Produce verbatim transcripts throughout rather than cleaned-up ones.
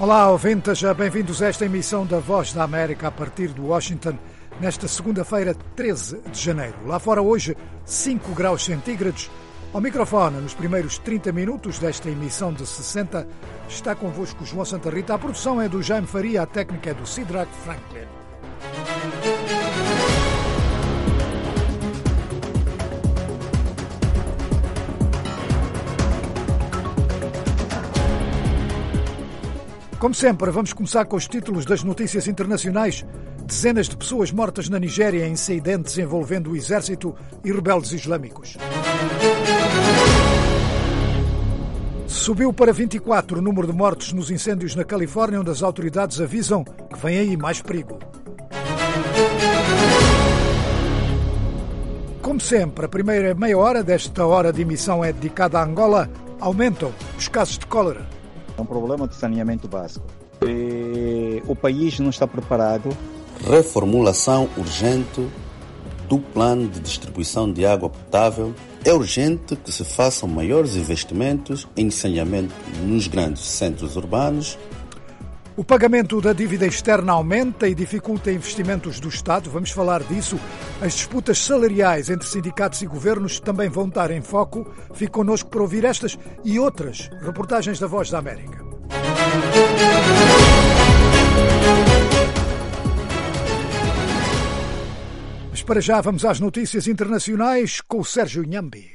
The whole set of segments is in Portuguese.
Olá, ouvintes, bem-vindos a esta emissão da Voz da América a partir de Washington, nesta segunda-feira, treze de janeiro. Lá fora hoje, cinco graus centígrados. Ao microfone, nos primeiros trinta minutos desta emissão de sessenta, está convosco João Santa Rita. A produção é do Jaime Faria, a técnica é do Sidrak Franklin. Como sempre, vamos começar com os títulos das notícias internacionais. Dezenas de pessoas mortas na Nigéria em incidentes envolvendo o exército e rebeldes islâmicos. Subiu para vinte e quatro o número de mortos nos incêndios na Califórnia, onde as autoridades avisam que vem aí mais perigo. Como sempre, a primeira meia hora desta hora de emissão é dedicada a Angola. Aumentam os casos de cólera. É um problema de saneamento básico. E o país não está preparado. Reformulação urgente do plano de distribuição de água potável. É urgente que se façam maiores investimentos em saneamento nos grandes centros urbanos. O pagamento da dívida externa aumenta e dificulta investimentos do Estado. Vamos falar disso. As disputas salariais entre sindicatos e governos também vão estar em foco. Fique connosco para ouvir estas e outras reportagens da Voz da América. Mas para já vamos às notícias internacionais com o Sérgio Nhambi.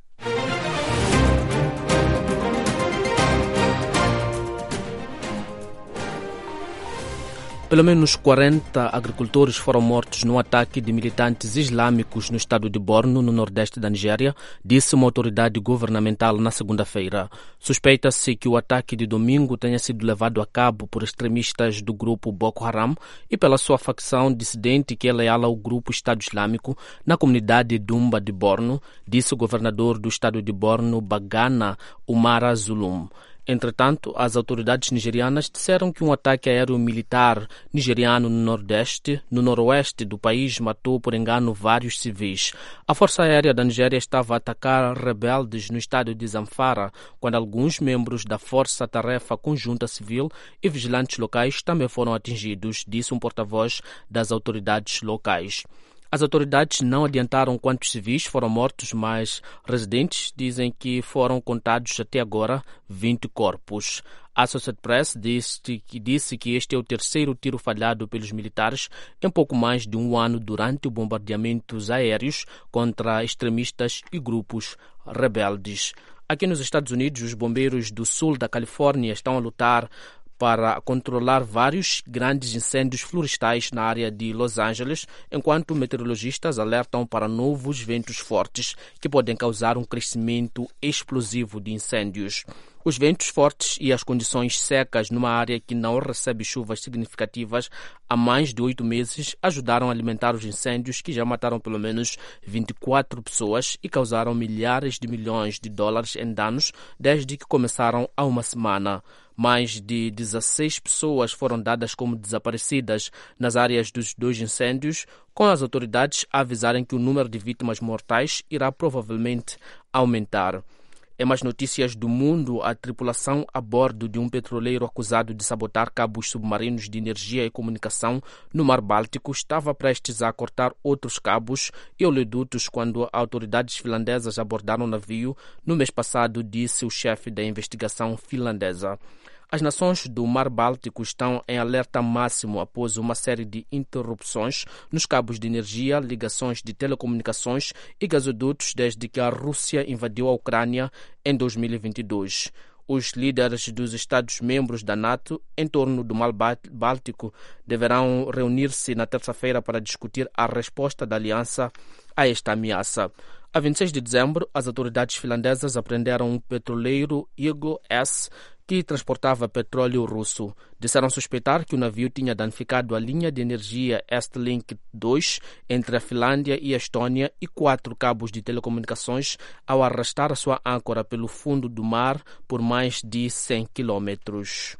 Pelo menos quarenta agricultores foram mortos num ataque de militantes islâmicos no estado de Borno, no nordeste da Nigéria, disse uma autoridade governamental na segunda-feira. Suspeita-se que o ataque de domingo tenha sido levado a cabo por extremistas do grupo Boko Haram e pela sua facção dissidente que é leal ao grupo Estado Islâmico na comunidade Dumba de Borno, disse o governador do estado de Borno, Bagana Umara Zulum. Entretanto, as autoridades nigerianas disseram que um ataque aéreo militar nigeriano no nordeste, no noroeste do país matou por engano vários civis. A Força Aérea da Nigéria estava a atacar rebeldes no estado de Zamfara, quando alguns membros da Força Tarefa Conjunta Civil e vigilantes locais também foram atingidos, disse um porta-voz das autoridades locais. As autoridades não adiantaram quantos civis foram mortos, mas residentes dizem que foram contados até agora vinte corpos. A Associated Press disse que, disse que este é o terceiro tiro falhado pelos militares em pouco mais de um ano durante os bombardeamentos aéreos contra extremistas e grupos rebeldes. Aqui nos Estados Unidos, os bombeiros do sul da Califórnia estão a lutar para controlar vários grandes incêndios florestais na área de Los Angeles, enquanto meteorologistas alertam para novos ventos fortes que podem causar um crescimento explosivo de incêndios. Os ventos fortes e as condições secas numa área que não recebe chuvas significativas há mais de oito meses ajudaram a alimentar os incêndios que já mataram pelo menos vinte e quatro pessoas e causaram milhares de milhões de dólares em danos desde que começaram há uma semana. Mais de dezesseis pessoas foram dadas como desaparecidas nas áreas dos dois incêndios, com as autoridades a avisarem que o número de vítimas mortais irá provavelmente aumentar. Em mais notícias do mundo, a tripulação a bordo de um petroleiro acusado de sabotar cabos submarinos de energia e comunicação no Mar Báltico estava prestes a cortar outros cabos e oleodutos quando autoridades finlandesas abordaram o navio no mês passado, disse o chefe da investigação finlandesa. As nações do Mar Báltico estão em alerta máximo após uma série de interrupções nos cabos de energia, ligações de telecomunicações e gasodutos desde que a Rússia invadiu a Ucrânia em dois mil e vinte e dois. Os líderes dos Estados-membros da NATO em torno do Mar Báltico deverão reunir-se na terça-feira para discutir a resposta da aliança a esta ameaça. A vinte e seis de dezembro, as autoridades finlandesas apreenderam um petroleiro Eagle S que transportava petróleo russo. Disseram suspeitar que o navio tinha danificado a linha de energia Estlink dois entre a Finlândia e a Estônia e quatro cabos de telecomunicações ao arrastar a sua âncora pelo fundo do mar por mais de cem quilômetros.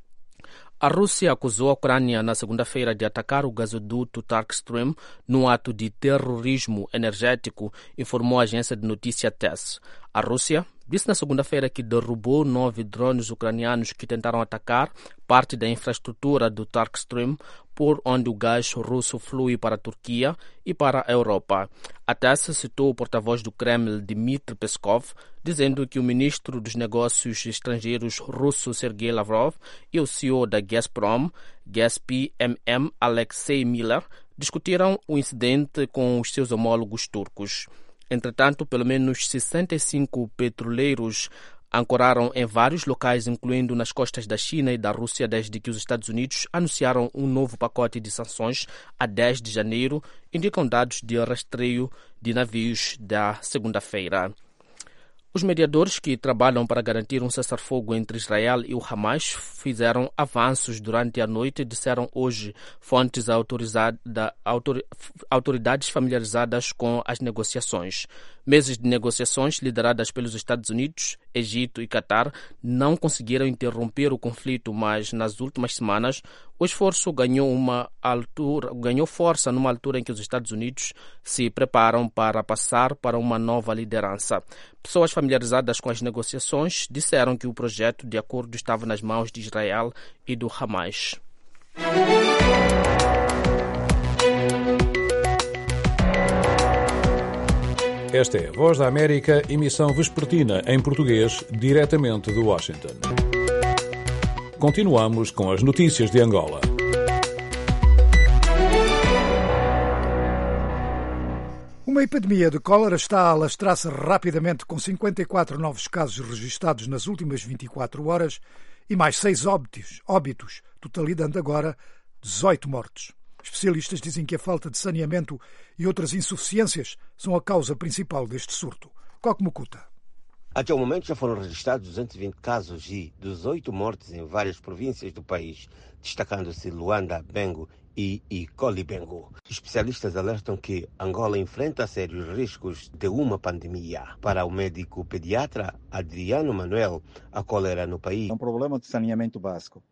A Rússia acusou a Ucrânia na segunda-feira de atacar o gasoduto Turk Stream num ato de terrorismo energético, informou a agência de notícia T A S S. A Rússia disse na segunda-feira que derrubou nove drones ucranianos que tentaram atacar parte da infraestrutura do Turk Stream, por onde o gás russo flui para a Turquia e para a Europa. A T A S citou o porta-voz do Kremlin, Dmitry Peskov, dizendo que o ministro dos Negócios Estrangeiros russo, Sergei Lavrov, e o C E O da Gazprom, Gazprom, Alexei Miller, discutiram o incidente com os seus homólogos turcos. Entretanto, pelo menos sessenta e cinco petroleiros ancoraram em vários locais, incluindo nas costas da China e da Rússia, desde que os Estados Unidos anunciaram um novo pacote de sanções a dez de janeiro, indicam dados de rastreio de navios da segunda-feira. Os mediadores que trabalham para garantir um cessar-fogo entre Israel e o Hamas fizeram avanços durante a noite, disseram hoje fontes autoridades familiarizadas com as negociações. Meses de negociações lideradas pelos Estados Unidos, Egito e Catar não conseguiram interromper o conflito, mas nas últimas semanas o esforço ganhou, uma altura, ganhou força numa altura em que os Estados Unidos se preparam para passar para uma nova liderança. Pessoas familiarizadas com as negociações disseram que o projeto de acordo estava nas mãos de Israel e do Hamas. Esta é a Voz da América, emissão vespertina em português, diretamente de Washington. Continuamos com as notícias de Angola. Uma epidemia de cólera está a alastrar-se rapidamente, com cinquenta e quatro novos casos registados nas últimas vinte e quatro horas e mais seis óbitos, óbitos, totalizando agora dezoito mortes. Especialistas dizem que a falta de saneamento e outras insuficiências são a causa principal deste surto. Coque Mucuta. Até o momento já foram registrados duzentos e vinte casos e dezoito mortes em várias províncias do país, destacando-se Luanda, Bengo e Icoli-Bengo. Especialistas alertam que Angola enfrenta sérios riscos de uma pandemia. Para o médico pediatra Adriano Manuel, a cólera no país é um problema de saneamento básico.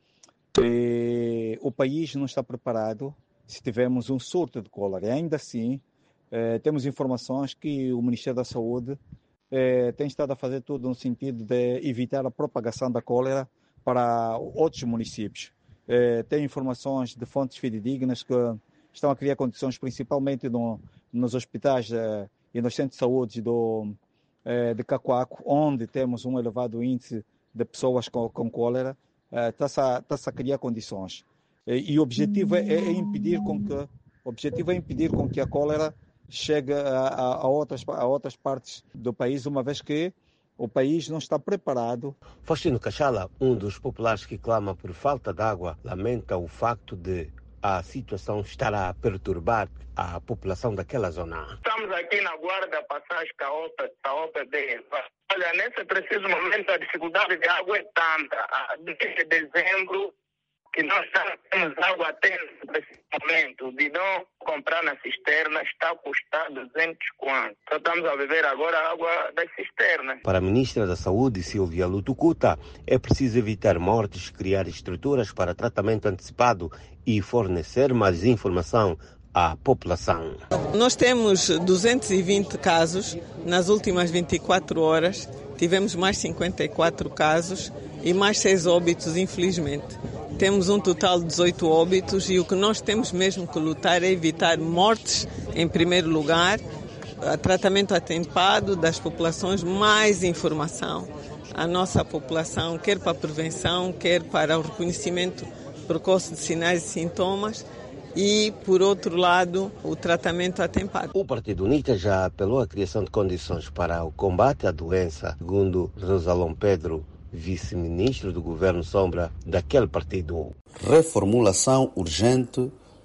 E o país não está preparado se tivermos um surto de cólera. E ainda assim, eh, temos informações que o Ministério da Saúde eh, tem estado a fazer tudo no sentido de evitar a propagação da cólera para outros municípios. Eh, tem informações de fontes fidedignas que estão a criar condições, principalmente no, nos hospitais eh, e nos centros de saúde do, eh, de Cacoaco, onde temos um elevado índice de pessoas com, com cólera. Está-se a, está-se a criar condições. E, e o objetivo é, é impedir com que, o objetivo é impedir com que a cólera chegue a, a, a, outras, a outras partes do país, uma vez que o país não está preparado. Faustino Cachala, um dos populares que clama por falta de água, lamenta o facto de a situação estar a perturbar a população daquela zona. Estamos aqui na guarda, passagem da O P B. Olha, nesse preciso momento a dificuldade de água é tanta. Desde dezembro que nós temos água até nesse momento. De não comprar na cisterna está a custar duzentos quanto. Só estamos a beber agora a água das cisternas. Para a ministra da Saúde, Silvia Lutucuta, é preciso evitar mortes, criar estruturas para tratamento antecipado e fornecer mais informação à população. Nós temos duzentos e vinte casos nas últimas vinte e quatro horas. Tivemos mais cinquenta e quatro casos e mais seis óbitos, infelizmente. Temos um total de dezoito óbitos e o que nós temos mesmo que lutar é evitar mortes, em primeiro lugar, tratamento atempado das populações, mais informação à nossa população, quer para a prevenção, quer para o reconhecimento precoce de sinais e sintomas e, por outro lado, o tratamento atempado. O Partido UNITA já apelou à criação de condições para o combate à doença, segundo Rosalão Pedro, vice-ministro do governo Sombra daquele partido. Reformulação urgente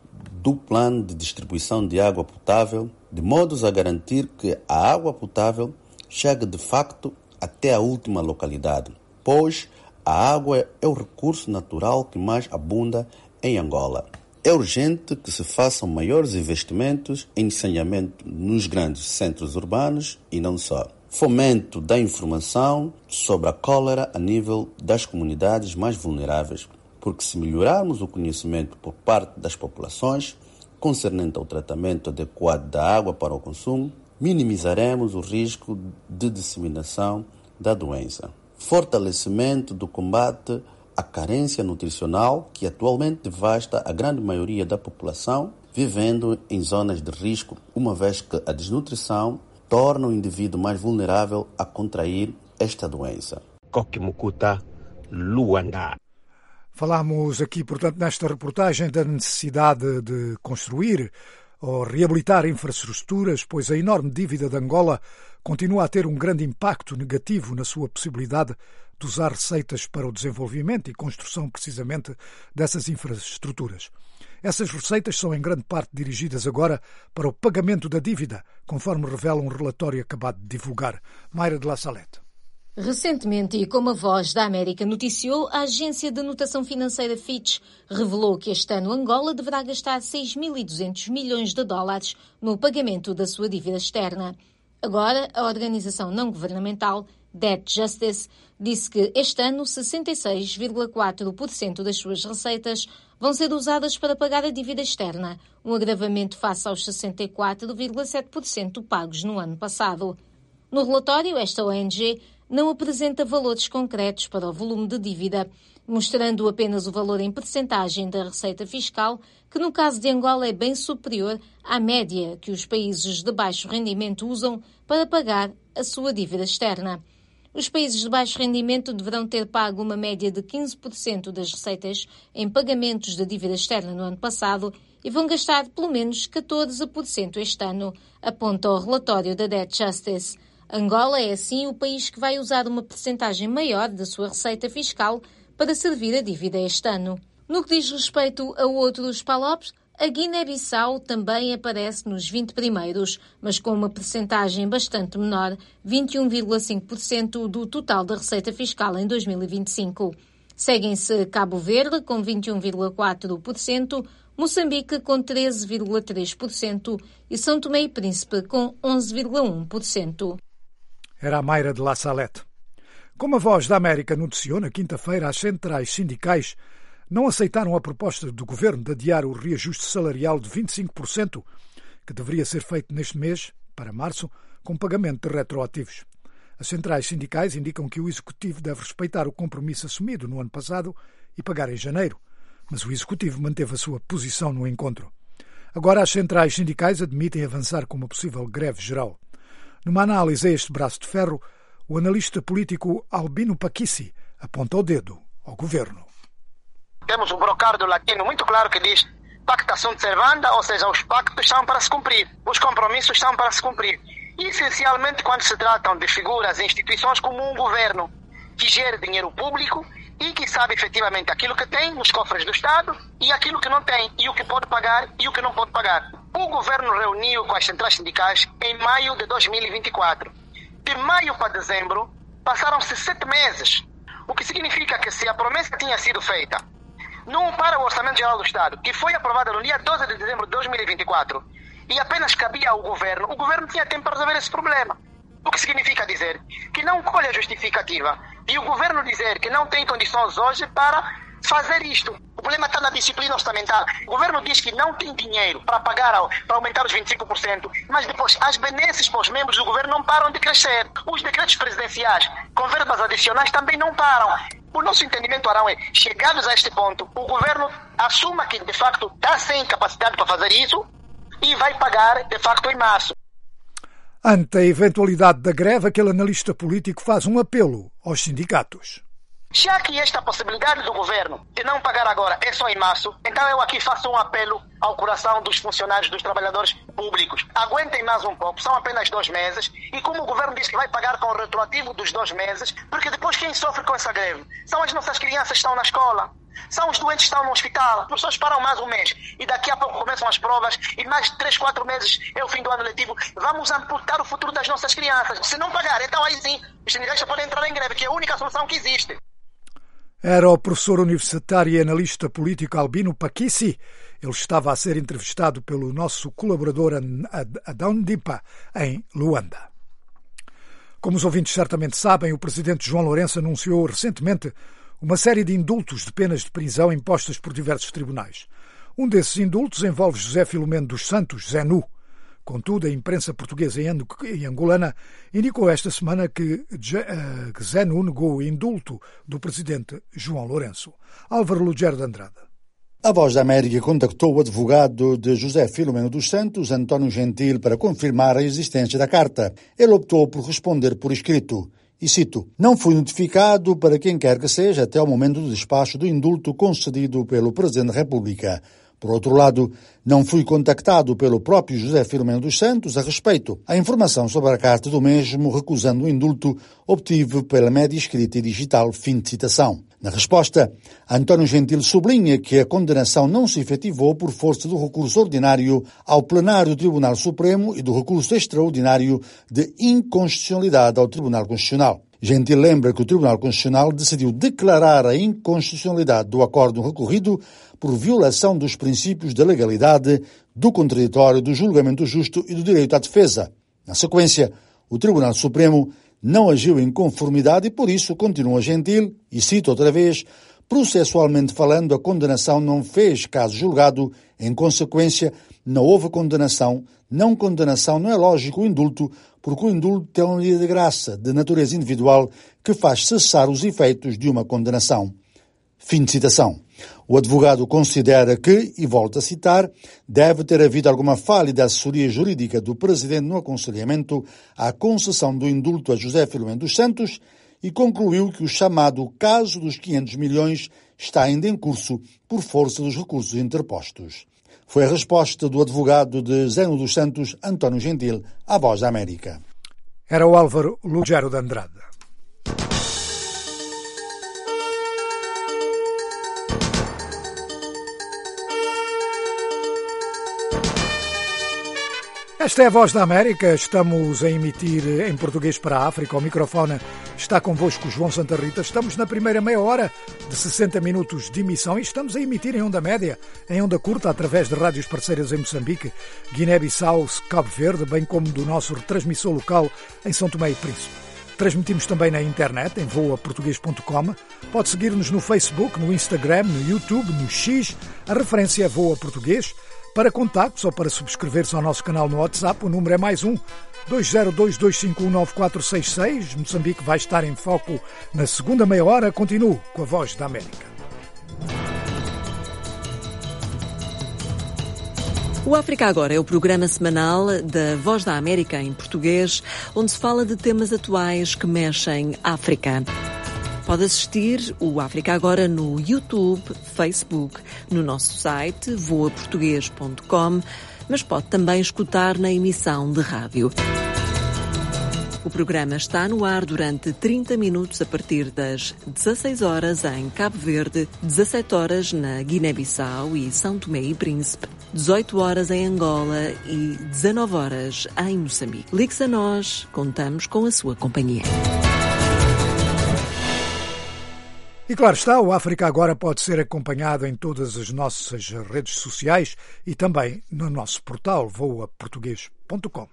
do plano de distribuição de água potável, de modos a garantir que a água potável chegue de facto até a última localidade, pois a água é o recurso natural que mais abunda em Angola. É urgente que se façam maiores investimentos em saneamento nos grandes centros urbanos e não só. Fomento da informação sobre a cólera a nível das comunidades mais vulneráveis, porque se melhorarmos o conhecimento por parte das populações concernente ao tratamento adequado da água para o consumo, minimizaremos o risco de disseminação da doença. Fortalecimento do combate à carência nutricional, que atualmente devasta a grande maioria da população, vivendo em zonas de risco, uma vez que a desnutrição torna o indivíduo mais vulnerável a contrair esta doença. Kokimukuta, Luanda. Falámos aqui, portanto, nesta reportagem da necessidade de construir ou reabilitar infraestruturas, pois a enorme dívida de Angola continua a ter um grande impacto negativo na sua possibilidade de usar receitas para o desenvolvimento e construção precisamente dessas infraestruturas. Essas receitas são em grande parte dirigidas agora para o pagamento da dívida, conforme revela um relatório acabado de divulgar. Mayra de La Salette. Recentemente, e como a Voz da América noticiou, a agência de notação financeira Fitch revelou que este ano Angola deverá gastar seis mil e duzentos milhões de dólares no pagamento da sua dívida externa. Agora, a organização não-governamental Debt Justice disse que este ano sessenta e seis vírgula quatro por cento das suas receitas vão ser usadas para pagar a dívida externa, um agravamento face aos sessenta e quatro vírgula sete por cento pagos no ano passado. No relatório, esta O N G não apresenta valores concretos para o volume de dívida, mostrando apenas o valor em percentagem da receita fiscal, que no caso de Angola é bem superior à média que os países de baixo rendimento usam para pagar a sua dívida externa. Os países de baixo rendimento deverão ter pago uma média de quinze por cento das receitas em pagamentos da dívida externa no ano passado e vão gastar pelo menos catorze por cento este ano, aponta o relatório da Debt Justice. Angola é, assim, o país que vai usar uma percentagem maior da sua receita fiscal para servir a dívida este ano. No que diz respeito a outros P A L O Ps, a Guiné-Bissau também aparece nos vinte primeiros, mas com uma percentagem bastante menor, vinte e um vírgula cinco por cento do total da receita fiscal em dois mil e vinte e cinco. Seguem-se Cabo Verde, com vinte e um vírgula quatro por cento, Moçambique, com treze vírgula três por cento e São Tomé e Príncipe, com onze vírgula um por cento. Era a Mayra de La Salette. Como a Voz da América noticiou na quinta-feira, as centrais sindicais não aceitaram a proposta do governo de adiar o reajuste salarial de vinte e cinco por cento, que deveria ser feito neste mês, para março, com pagamento de retroativos. As centrais sindicais indicam que o Executivo deve respeitar o compromisso assumido no ano passado e pagar em janeiro, mas o Executivo manteve a sua posição no encontro. Agora as centrais sindicais admitem avançar com uma possível greve geral. Numa análise a este braço de ferro, o analista político Albino Paquissi aponta o dedo ao governo. Temos um brocardo latino muito claro que diz pacta sunt servanda, ou seja, os pactos são para se cumprir, os compromissos são para se cumprir. E, essencialmente, quando se tratam de figuras e instituições como um governo que gera dinheiro público e que sabe efetivamente aquilo que tem nos cofres do Estado e aquilo que não tem, e o que pode pagar e o que não pode pagar. O governo reuniu com as centrais sindicais em maio de dois mil e vinte e quatro. De maio para dezembro, passaram-se sete meses, o que significa que se a promessa tinha sido feita não para o Orçamento Geral do Estado, que foi aprovado no dia doze de dezembro de dois mil e vinte e quatro, e apenas cabia ao governo, o governo tinha tempo para resolver esse problema. O que significa dizer que não colhe a justificativa e o governo dizer que não tem condições hoje para fazer isto. O problema está na disciplina orçamental. O governo diz que não tem dinheiro para pagar, para aumentar os vinte e cinco por cento, mas depois as benesses para os membros do governo não param de crescer. Os decretos presidenciais com verbas adicionais também não param. O nosso entendimento, Arão, é, chegados a este ponto, o governo assuma que, de facto, está sem capacidade para fazer isso e vai pagar, de facto, em março. Ante a eventualidade da greve, aquele analista político faz um apelo aos sindicatos. Já que esta possibilidade do governo de não pagar agora é só em março, então eu aqui faço um apelo ao coração dos funcionários, dos trabalhadores públicos. Aguentem mais um pouco, são apenas dois meses, e como o governo diz que vai pagar com o retroativo dos dois meses, porque depois quem sofre com essa greve são as nossas crianças que estão na escola, são os doentes que estão no hospital, as pessoas param mais um mês, e daqui a pouco começam as provas, e mais três, quatro meses é o fim do ano letivo. Vamos amputar o futuro das nossas crianças. Se não pagar, então aí sim, os sindicais já podem entrar em greve, que é a única solução que existe. Era o professor universitário e analista político Albino Paquissi. Ele estava a ser entrevistado pelo nosso colaborador Adão Dipa, em Luanda. Como os ouvintes certamente sabem, o presidente João Lourenço anunciou recentemente uma série de indultos de penas de prisão impostas por diversos tribunais. Um desses indultos envolve José Filomeno dos Santos, Zé Nu, Contudo, a imprensa portuguesa e angolana indicou esta semana que Zenu negou o indulto do presidente João Lourenço. Álvaro Lugero de Andrade. A Voz da América contactou o advogado de José Filomeno dos Santos, António Gentil, para confirmar a existência da carta. Ele optou por responder por escrito. E cito, não fui notificado para quem quer que seja até o momento do despacho do indulto concedido pelo Presidente da República. Por outro lado, não fui contactado pelo próprio José Filomeno dos Santos a respeito. A informação sobre a carta do mesmo, recusando o indulto, obtive pela média escrita e digital. Fim de citação. Na resposta, António Gentil sublinha que a condenação não se efetivou por força do recurso ordinário ao plenário do Tribunal Supremo e do recurso extraordinário de inconstitucionalidade ao Tribunal Constitucional. Gentil lembra que o Tribunal Constitucional decidiu declarar a inconstitucionalidade do acórdão recorrido por violação dos princípios da legalidade, do contraditório, do julgamento justo e do direito à defesa. Na sequência, o Tribunal Supremo não agiu em conformidade e, por isso, continua Gentil, e cito outra vez, processualmente falando, a condenação não fez caso julgado, em consequência, não houve condenação, não condenação não é lógico o indulto, porque o indulto é uma medida de graça, de natureza individual, que faz cessar os efeitos de uma condenação. Fim de citação. O advogado considera que, e volta a citar, deve ter havido alguma falha da assessoria jurídica do Presidente no aconselhamento à concessão do indulto a José Filomeno dos Santos e concluiu que o chamado caso dos quinhentos milhões está ainda em curso por força dos recursos interpostos. Foi a resposta do advogado de Zeno dos Santos, António Gentil, à Voz da América. Era o Álvaro Lugero de Andrade. Esta é a Voz da América, estamos a emitir em português para a África. O microfone está convosco João Santa Rita. Estamos na primeira meia hora de sessenta minutos de emissão e estamos a emitir em onda média, em onda curta, através de rádios parceiras em Moçambique, Guiné-Bissau, Cabo Verde, bem como do nosso retransmissor local em São Tomé e Príncipe. Transmitimos também na internet, em voa português ponto com. Pode seguir-nos no Facebook, no Instagram, no YouTube, no X. A referência é Voa Português. Para contactos ou para subscrever-se ao nosso canal no WhatsApp, o número é mais um, dois zero dois, dois cinco um, nove quatro seis seis. Moçambique vai estar em foco na segunda meia hora. Continuo com a Voz da América. O África Agora é o programa semanal da Voz da América em português, onde se fala de temas atuais que mexem África. Pode assistir o África Agora no YouTube, Facebook, no nosso site voa português ponto com, mas pode também escutar na emissão de rádio. O programa está no ar durante trinta minutos a partir das dezasseis horas em Cabo Verde, dezassete horas na Guiné-Bissau e São Tomé e Príncipe, dezoito horas em Angola e dezanove horas em Moçambique. Ligue-se a nós, contamos com a sua companhia. E claro está, o África Agora pode ser acompanhado em todas as nossas redes sociais e também no nosso portal voa português ponto com.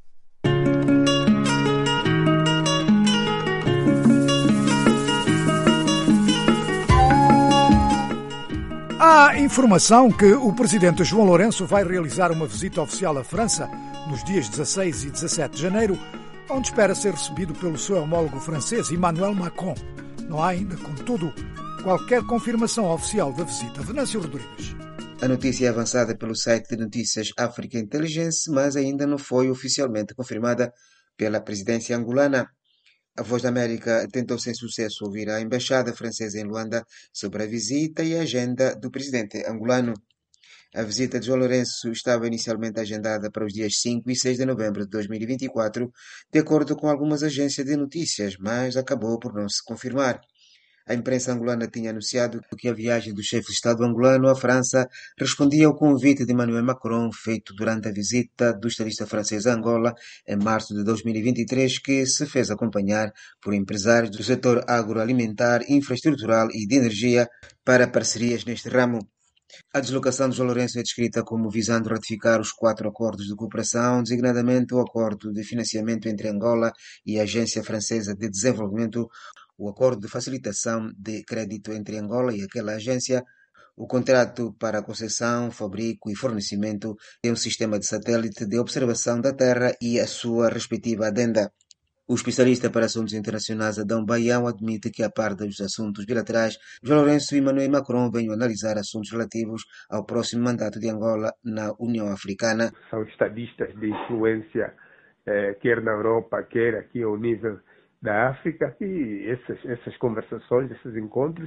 Há informação que o presidente João Lourenço vai realizar uma visita oficial à França nos dias dezasseis e dezassete de janeiro, onde espera ser recebido pelo seu homólogo francês Emmanuel Macron. Não há ainda, contudo, qualquer confirmação oficial da visita. Venâncio Rodrigues. A notícia é avançada pelo site de notícias Africa Intelligence, mas ainda não foi oficialmente confirmada pela presidência angolana. A Voz da América tentou sem sucesso ouvir a embaixada francesa em Luanda sobre a visita e a agenda do presidente angolano. A visita de João Lourenço estava inicialmente agendada para os dias cinco e seis de novembro de dois mil e vinte e quatro, de acordo com algumas agências de notícias, mas acabou por não se confirmar. A imprensa angolana tinha anunciado que a viagem do chefe de Estado angolano à França respondia ao convite de Emmanuel Macron feito durante a visita do estadista francês a Angola em março de dois mil e vinte e três, que se fez acompanhar por empresários do setor agroalimentar, infraestrutural e de energia para parcerias neste ramo. A deslocação de João Lourenço é descrita como visando ratificar os quatro acordos de cooperação, designadamente o acordo de financiamento entre Angola e a Agência Francesa de Desenvolvimento, o acordo de facilitação de crédito entre Angola e aquela agência, O contrato para a concessão, fabrico e fornecimento de um sistema de satélite de observação da Terra e a sua respectiva adenda. O especialista para assuntos internacionais Adão Baião admite que, a par dos assuntos bilaterais, João Lourenço e Emmanuel Macron venham analisar assuntos relativos ao próximo mandato de Angola na União Africana. São estadistas de influência, eh, quer na Europa, quer aqui ao nível da África, e essas, essas conversações, esses encontros,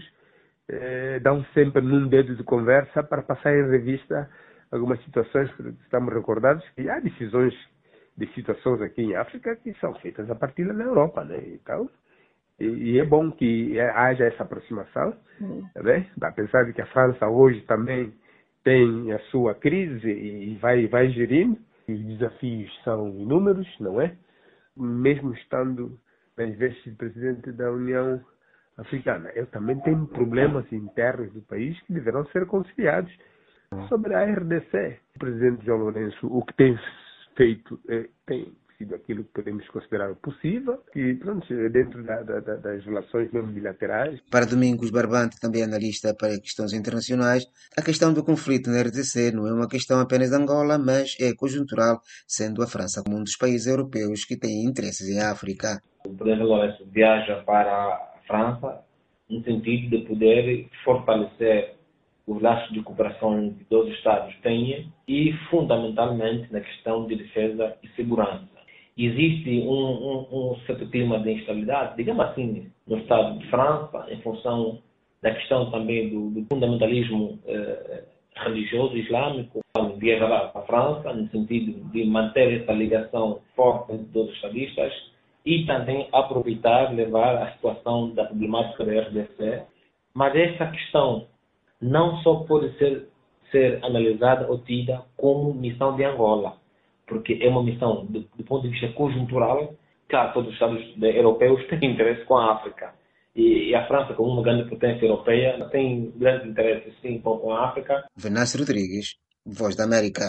eh, dão sempre num dedo de conversa para passar em revista algumas situações. Estamos recordados que há decisões de situações aqui em África que são feitas a partir da Europa, né? Então, e, e é bom que haja essa aproximação, uhum. né? Apesar de que a França hoje também tem a sua crise e vai, vai gerindo, os desafios são inúmeros, não é? Mesmo estando nas vestes de presidente da União Africana, eu também tenho problemas internos do país que deverão ser conciliados. Uhum. Sobre a R D C, o presidente João Lourenço, o que tem feito eh, tem sido aquilo que podemos considerar possível e pronto, dentro da, da, das relações mesmo bilaterais. Para Domingos Barbante, também analista para questões internacionais, a questão do conflito na R D C não é uma questão apenas de Angola, mas é conjuntural, sendo a França como um dos países europeus que tem interesses em África. O presidente Lourenço viaja para a França no sentido de poder fortalecer os laços de cooperação que todos os Estados têm e, fundamentalmente, na questão de defesa e segurança. Existe um, um, um certo clima de instabilidade, digamos assim, no Estado de França, em função da questão também do, do fundamentalismo eh, religioso islâmico. Viaja lá para a França, no sentido de manter essa ligação forte entre todos os estadistas e também aproveitar, levar a situação da problemática da R D C. Mas essa questão não só pode ser, ser analisada ou tida como missão de Angola, porque é uma missão, do, do ponto de vista conjuntural, claro, todos os Estados europeus têm interesse com a África. E, e a França, como uma grande potência europeia, tem grande interesse, sim, com a África. Venâncio Rodrigues, Voz da América.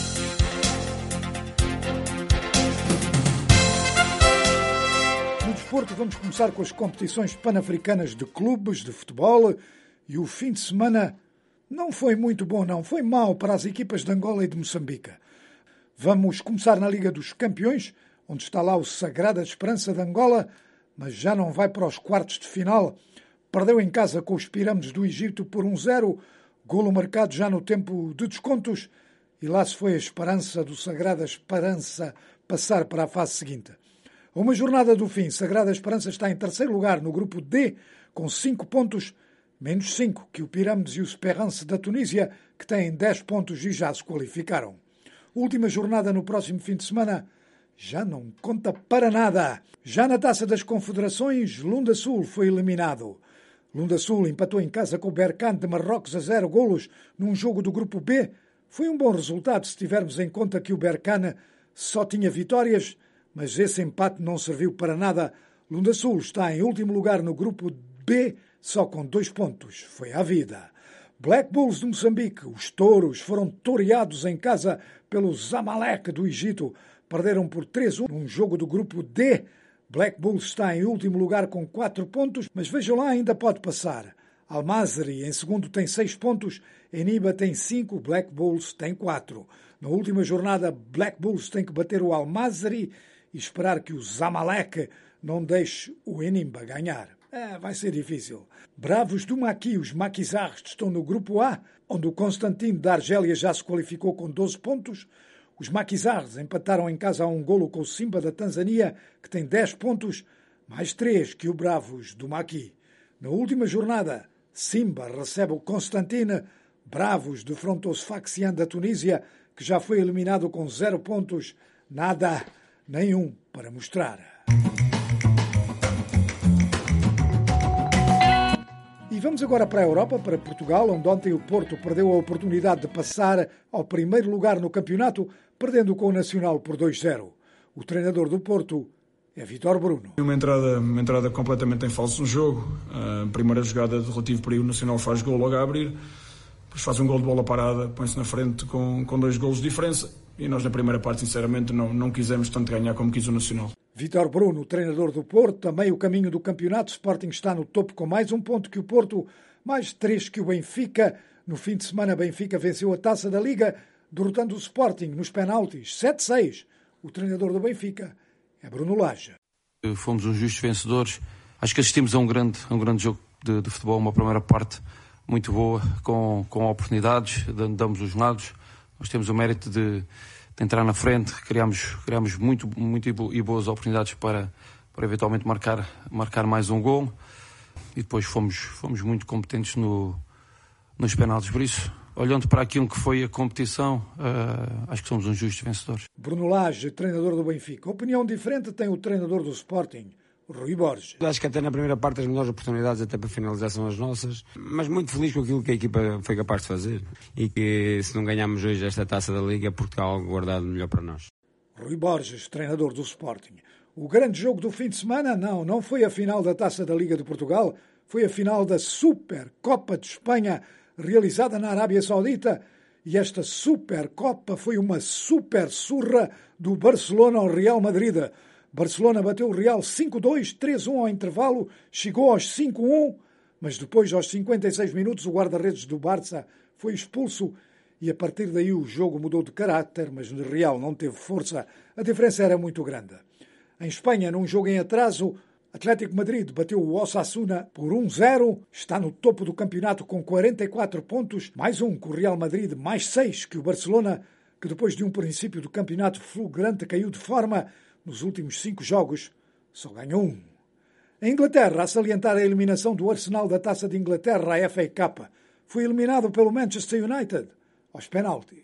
No desporto, vamos começar com as competições pan-africanas de clubes de futebol. E o fim de semana não foi muito bom, não. Foi mau para as equipas de Angola e de Moçambique. Vamos começar na Liga dos Campeões, onde está lá o Sagrada Esperança de Angola, mas já não vai para os quartos de final. Perdeu em casa com os Pirâmides do Egito por um zero, golo marcado já no tempo de descontos, e lá se foi a esperança do Sagrada Esperança passar para a fase seguinte. A uma jornada do fim, Sagrada Esperança está em terceiro lugar no grupo D, com cinco pontos, menos cinco que o Pirâmides e o Esperance da Tunísia, que têm dez pontos e já se qualificaram. Última jornada no próximo fim de semana já não conta para nada. Já na Taça das Confederações, Lunda Sul foi eliminado. Lunda Sul empatou em casa com o Berkane de Marrocos a zero golos num jogo do grupo B. Foi um bom resultado se tivermos em conta que o Berkane só tinha vitórias, mas esse empate não serviu para nada. Lunda Sul está em último lugar no grupo B, só com dois pontos. Foi à vida. Black Bulls de Moçambique, os touros, foram toreados em casa pelos Zamalek do Egito. Perderam por três a um num jogo do grupo D. Black Bulls está em último lugar com quatro pontos, mas vejam lá, ainda pode passar. Al-Mazri em segundo tem seis pontos, Eniba tem cinco, Black Bulls tem quatro. Na última jornada, Black Bulls tem que bater o Al-Mazri e esperar que o Zamalek não deixe o Eniba ganhar. É, vai ser difícil. Bravos do Maqui, os Maquisards, estão no grupo A, onde o Constantino da Argélia já se qualificou com doze pontos. Os Maquisards empataram em casa a um golo com o Simba da Tanzânia, que tem dez pontos, mais três que o Bravos do Maqui. Na última jornada, Simba recebe o Constantino. Bravos defrontou-se Faxian da Tunísia, que já foi eliminado com zero pontos. Nada, nenhum para mostrar. E vamos agora para a Europa, para Portugal, onde ontem o Porto perdeu a oportunidade de passar ao primeiro lugar no campeonato, perdendo com o Nacional por dois zero. O treinador do Porto é Vítor Bruno. Uma entrada, uma entrada completamente em falso no jogo. A primeira jogada de relativo perigo, o Nacional faz gol logo a abrir, depois faz um gol de bola parada, põe-se na frente com, com dois golos de diferença. E nós na primeira parte, sinceramente, não, não quisemos tanto ganhar como quis o Nacional. Vítor Bruno, treinador do Porto, a meio caminho do campeonato, o Sporting está no topo com mais um ponto que o Porto, mais três que o Benfica. No fim de semana, Benfica venceu a Taça da Liga, derrotando o Sporting nos penaltis, sete a seis. O treinador do Benfica é Bruno Lage. Fomos uns justos vencedores. Acho que assistimos a um grande, a um grande jogo de, de futebol, uma primeira parte muito boa, com, com oportunidades, damos os lados. Nós temos o mérito de, de entrar na frente, criamos, criamos muito, muito e boas oportunidades para, para eventualmente marcar, marcar mais um gol. E depois fomos, fomos muito competentes no, nos penaltis. Por isso, olhando para aquilo que foi a competição, uh, acho que somos uns justos vencedores. Bruno Lage, treinador do Benfica. Opinião diferente tem o treinador do Sporting, Rui Borges. Acho que até na primeira parte as melhores oportunidades até para finalizar são as nossas, mas muito feliz com aquilo que a equipa foi capaz de fazer e que se não ganharmos hoje esta Taça da Liga é porque há algo guardado melhor para nós. Rui Borges, treinador do Sporting. O grande jogo do fim de semana, não, não foi a final da Taça da Liga de Portugal, foi a final da Supercopa de Espanha, realizada na Arábia Saudita, e esta Supercopa foi uma super surra do Barcelona ao Real Madrid. Barcelona bateu o Real cinco a dois, três a um ao intervalo, chegou aos cinco a um, mas depois, aos cinquenta e seis minutos, o guarda-redes do Barça foi expulso e a partir daí o jogo mudou de caráter, mas o Real não teve força, a diferença era muito grande. Em Espanha, num jogo em atraso, Atlético Madrid bateu o Osasuna por um a zero, está no topo do campeonato com quarenta e quatro pontos, mais um com o Real Madrid, mais seis que o Barcelona, que depois de um princípio do campeonato fulgurante caiu de forma, nos últimos cinco jogos só ganhou um. Em Inglaterra, a salientar a eliminação do Arsenal da Taça de Inglaterra, a F A Cup, foi eliminado pelo Manchester United aos penaltis.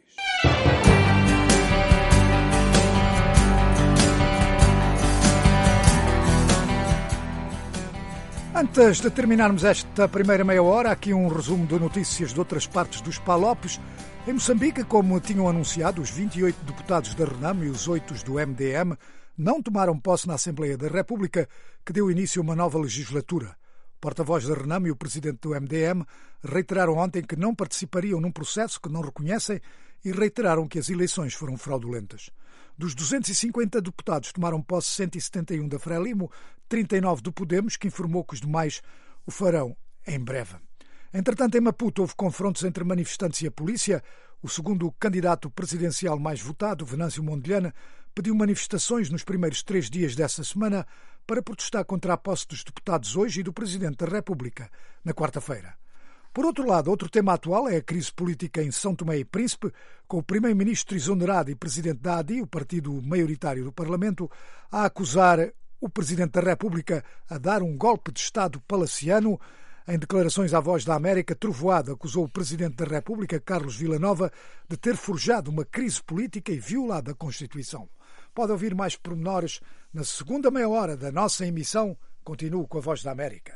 Antes de terminarmos esta primeira meia hora, aqui um resumo de notícias de outras partes dos Palopes. Em Moçambique, como tinham anunciado, os vinte e oito deputados da RENAM e os oito do M D M não tomaram posse na Assembleia da República, que deu início a uma nova legislatura. O porta-voz da RENAM e o presidente do M D M reiteraram ontem que não participariam num processo que não reconhecem e reiteraram que as eleições foram fraudulentas. Dos duzentos e cinquenta deputados tomaram posse cento e setenta e um da Frelimo, trinta e nove do Podemos, que informou que os demais o farão em breve. Entretanto, em Maputo houve confrontos entre manifestantes e a polícia. O segundo candidato presidencial mais votado, Venâncio Mondlane, pediu manifestações nos primeiros três dias dessa semana para protestar contra a posse dos deputados hoje e do Presidente da República na quarta-feira. Por outro lado, outro tema atual é a crise política em São Tomé e Príncipe, com o primeiro-ministro exonerado e presidente da A D I, o partido maioritário do Parlamento, a acusar o Presidente da República a dar um golpe de Estado palaciano. Em declarações à Voz da América, Trovoada acusou o Presidente da República, Carlos Villanova, de ter forjado uma crise política e violado a Constituição. Pode ouvir mais pormenores na segunda meia hora da nossa emissão. Continuo com a Voz da América.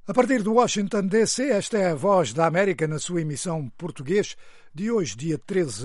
A partir de Washington, D C, esta é a Voz da América na sua emissão português de hoje, dia treze